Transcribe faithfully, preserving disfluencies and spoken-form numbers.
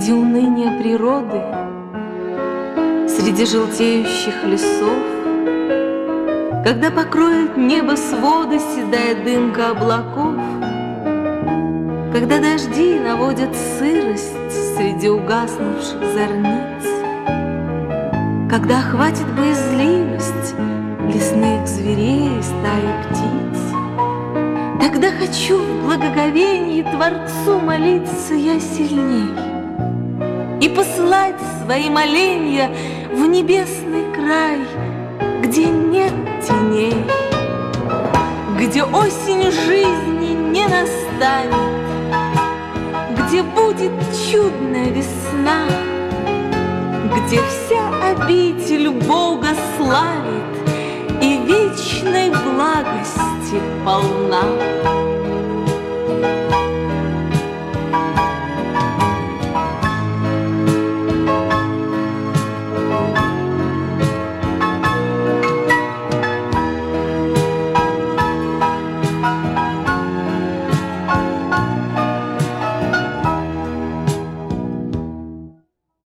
Среди уныния природы, среди желтеющих лесов, когда покроет небо своды седая дымка облаков, когда дожди наводят сырость среди угаснувших зорниц, когда охватит боязливость лесных зверей и стаи птиц, тогда хочу в благоговении Творцу молиться я сильней и посылать свои моленья в небесный край, где нет теней, где осень жизни не настанет, где будет чудная весна, где вся обитель Бога славит и вечной благости полна.